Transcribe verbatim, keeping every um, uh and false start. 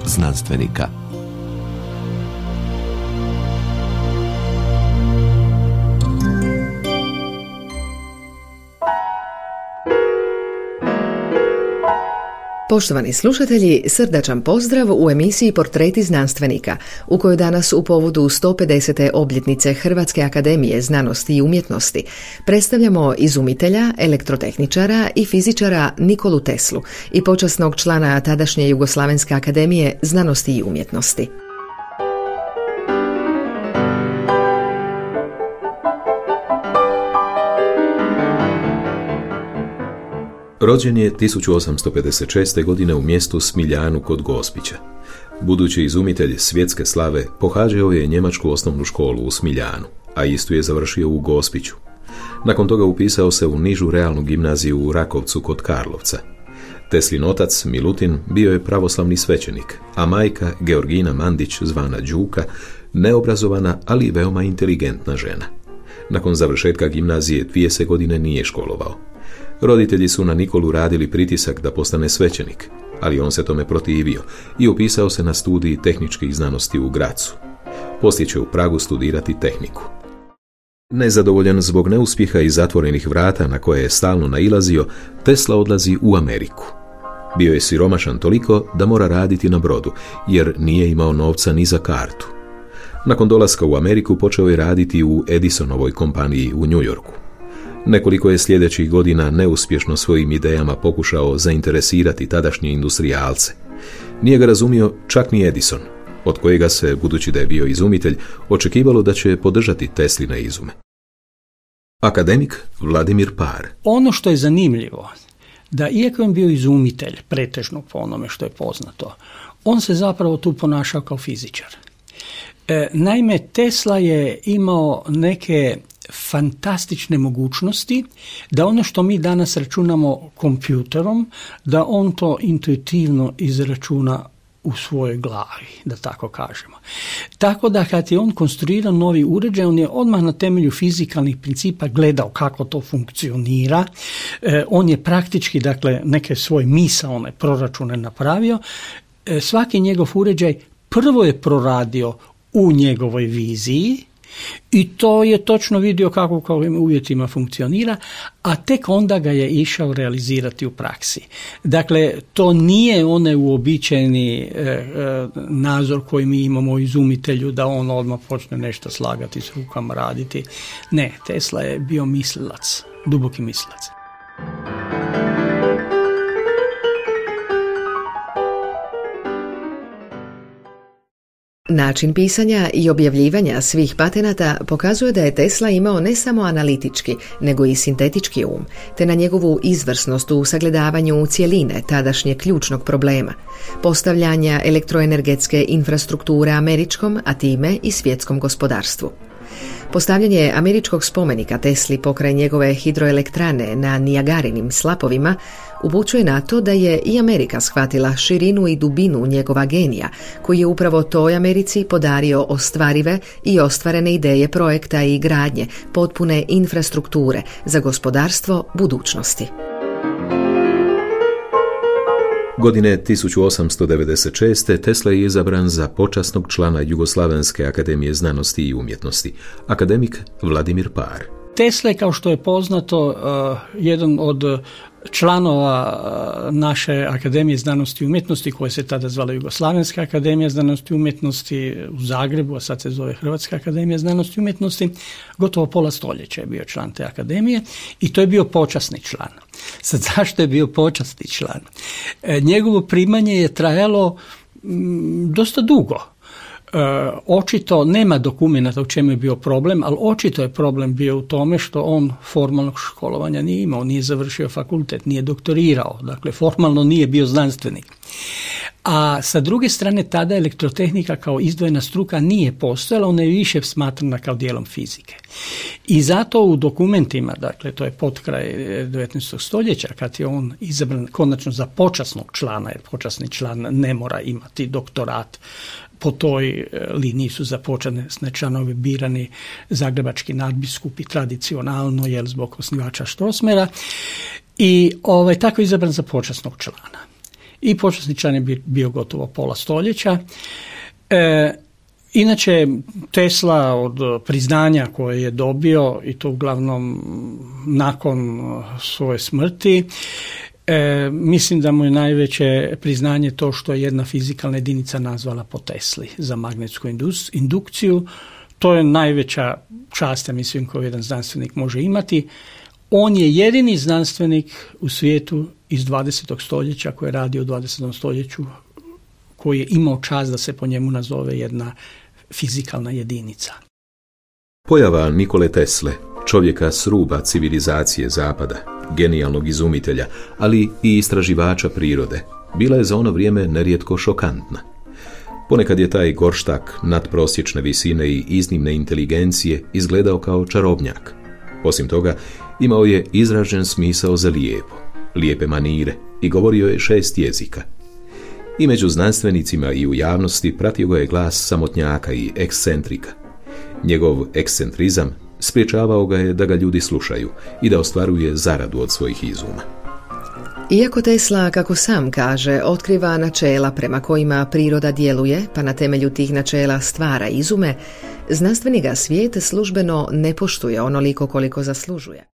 znanstvenika. Poštovani slušatelji, srdačan pozdrav u emisiji Portreti znanstvenika, u kojoj danas u povodu sto pedesete obljetnice Hrvatske akademije znanosti i umjetnosti predstavljamo izumitelja, elektrotehničara i fizičara Nikolu Teslu i počasnog člana tadašnje Jugoslavenske akademije znanosti i umjetnosti. Rođen je tisuću osamsto pedeset šeste. godine u mjestu Smiljanu kod Gospića. Budući izumitelj svjetske slave, pohađao je njemačku osnovnu školu u Smiljanu, a istu je završio u Gospiću. Nakon toga upisao se u nižu realnu gimnaziju u Rakovcu kod Karlovca. Teslin otac, Milutin, bio je pravoslavni svećenik, a majka, Georgina Mandić, zvana Đuka, neobrazovana, ali veoma inteligentna žena. Nakon završetka gimnazije dvije se godine nije školovao. Roditelji su na Nikolu radili pritisak da postane svećenik, ali on se tome protivio i upisao se na studij tehničkih znanosti u Grazu. Poslije će u Pragu studirati tehniku. Nezadovoljan zbog neuspjeha i zatvorenih vrata na koje je stalno nailazio, Tesla odlazi u Ameriku. Bio je siromašan toliko da mora raditi na brodu, jer nije imao novca ni za kartu. Nakon dolaska u Ameriku počeo je raditi u Edisonovoj kompaniji u New Yorku. Nekoliko je sljedećih godina neuspješno svojim idejama pokušao zainteresirati tadašnje industrijalce. Nije ga razumio čak ni Edison, od kojega se, budući da je bio izumitelj, očekivalo da će podržati Tesline izume. Akademik Vladimir Par. Ono što je zanimljivo, da iako je bio izumitelj, pretežno po onome što je poznato, on se zapravo tu ponašao kao fizičar. E, naime, Tesla je imao neke fantastične mogućnosti da ono što mi danas računamo kompjuterom, da on to intuitivno izračuna u svojoj glavi, da tako kažemo. Tako da kad je on konstruirao novi uređaj, on je odmah na temelju fizikalnih principa gledao kako to funkcionira. E, on je praktički, dakle, neke svoje misaone proračune napravio. E, svaki njegov uređaj prvo je proradio u njegovoj viziji, i to je točno vidio kako u kojim uvjetima funkcionira, a tek onda ga je išao realizirati u praksi. Dakle, to nije onaj uobičajeni e, e, nadzor koji mi imamo u izumitelju, da on odmah počne nešto slagati s rukama, raditi. Ne, Tesla je bio mislilac, duboki mislilac. Način pisanja i objavljivanja svih patenata pokazuje da je Tesla imao ne samo analitički, nego i sintetički um, te na njegovu izvrsnost u sagledavanju cjeline tadašnjeg ključnog problema, postavljanja elektroenergetske infrastrukture američkom, a time i svjetskom gospodarstvu. Postavljanje američkog spomenika Tesli pokraj njegove hidroelektrane na Nijagarinim slapovima upućuje na to da je i Amerika shvatila širinu i dubinu njegova genija, koji je upravo toj Americi podario ostvarive i ostvarene ideje projekta i gradnje potpune infrastrukture za gospodarstvo budućnosti. Godine tisuću osamsto devedeset šeste. Tesla je izabran za počasnog člana Jugoslavenske akademije znanosti i umjetnosti, akademik Vladimir Par. Tesla je, kao što je poznato, jedan od članova naše Akademije znanosti i umjetnosti, koja se tada zvala Jugoslavenska akademija znanosti i umjetnosti u Zagrebu, a sad se zove Hrvatska akademija znanosti i umjetnosti. Gotovo pola stoljeća je bio član te akademije i to je bio počasni član. Sad, zašto je bio počasni član? Njegovo primanje je trajalo m, dosta dugo. E, očito nema dokumenata u čemu je bio problem, ali očito je problem bio u tome što on formalnog školovanja nije imao, nije završio fakultet, nije doktorirao, dakle formalno nije bio znanstvenik. A sa druge strane, tada elektrotehnika kao izdvojena struka nije postojala, ona je više smatrana kao dijelom fizike. I zato u dokumentima, dakle to je potkraj devetnaestog stoljeća, kad je on izabran konačno za počasnog člana, jer počasni član ne mora imati doktorat, po toj liniji su započene članovi birani zagrebački nadbiskupi tradicionalno, jel, zbog osnivača Strossmayera, i ovaj, tako je izabran za počasnog člana. i počasni član je bio gotovo pola stoljeća. E, inače, Tesla od priznanja koje je dobio, i to uglavnom nakon svoje smrti, E, mislim da mu je najveće priznanje to što je jedna fizikalna jedinica nazvala po Tesli za magnetsku indukciju. To je najveća čast, ja mislim, koju jedan znanstvenik može imati. On je jedini znanstvenik u svijetu iz dvadesetog stoljeća koji je radio u dvadesetom stoljeću koji je imao čast da se po njemu nazove jedna fizikalna jedinica. Pojava Nikole Tesle, čovjeka s ruba civilizacije zapada, genijalnog izumitelja, ali i istraživača prirode, bila je za ono vrijeme nerijetko šokantna. Ponekad je taj gorštak nadprosječne visine i iznimne inteligencije izgledao kao čarobnjak. Osim toga, imao je izražen smisao za lijepo, lijepe manire i govorio je šest jezika. I među znanstvenicima i u javnosti pratio ga je glas samotnjaka i ekscentrika. Njegov ekscentrizam spriječavao ga je da ga ljudi slušaju i da ostvaruje zaradu od svojih izuma. Iako Tesla, kako sam kaže, otkriva načela prema kojima priroda djeluje, pa na temelju tih načela stvara izume, znanstveni ga svijet službeno ne poštuje onoliko koliko zaslužuje.